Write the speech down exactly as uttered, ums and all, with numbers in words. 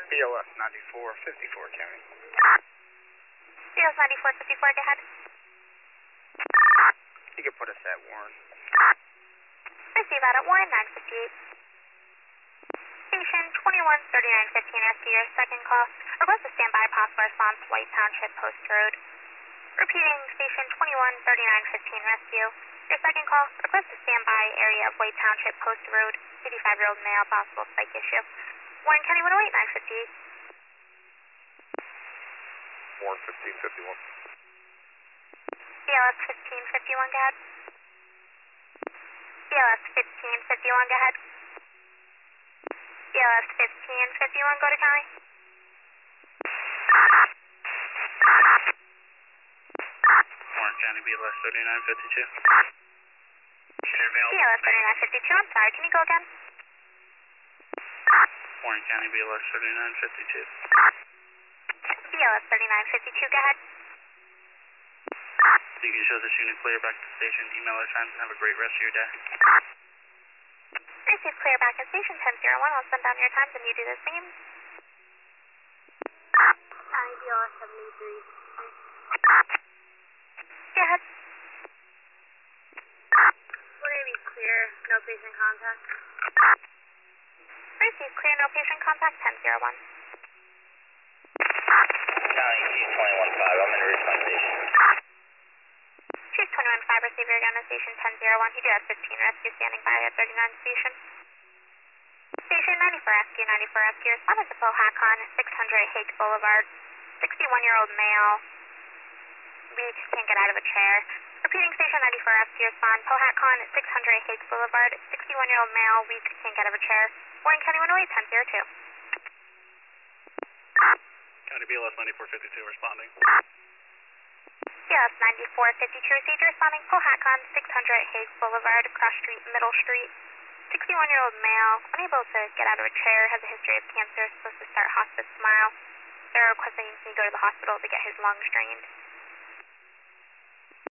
B L S ninety-four fifty-four, County. B L S ninety-four fifty-four, go ahead. You can put us at Warren. Receive out at Warren, nine fifty-eight. Station twenty-one thirty-nine fifteen, rescue your second call. Request a standby, possible response, White Township Post Road. Repeating, station twenty-one thirty-nine fifteen, rescue. Your second call, request a standby, area of White Township Post Road, eighty-five-year-old male, possible psych issue. Warren County one oh eight, nine fifty-eight. Warren fifteen fifty-one. B L S fifteen fifty-one, go ahead. B L S fifteen fifty-one, go ahead. B L S fifteen fifty-one, go to County. Warren County, B L S thirty-nine fifty-two. B L S thirty-nine fifty-two, I'm sorry, can you go again? Warren County, B L S thirty-nine fifty-two. B L S thirty-nine fifty-two, go ahead. You can show this unit clear back to the station. Email our times and have a great rest of your day. Receive clear back at station ten oh one. I'll send down your times and you do the same. County B L S seventy-three. Go ahead. Would it be clear, no patient contact? Receive clear, no patient contact, ten oh one. County, Chief twenty-one five, I'm in Ridge Line Station. Chief twenty-one five, receiver again at station ten oh one. You do have fifteen rescue standing by at thirty-nine station. Station ninety-four rescue, ninety-four rescue, responded to Pohakon, six hundred Hake Boulevard. sixty-one-year-old male, weak, can't get out of a chair. Repeating, station ninety-four rescue, respond, Pohakon, six hundred Hake Boulevard. sixty-one-year-old male, weak, can't get out of a chair. Warren County one oh eight, ten oh two. County B L S ninety-four fifty-two responding. B L S ninety-four fifty-two, receiver responding, Pohakon, six hundred Hake Boulevard, Cross Street, Middle Street. sixty-one-year-old male, unable to get out of a chair, has a history of cancer, supposed to start hospice tomorrow. They're requesting he go to the hospital to get his lungs drained.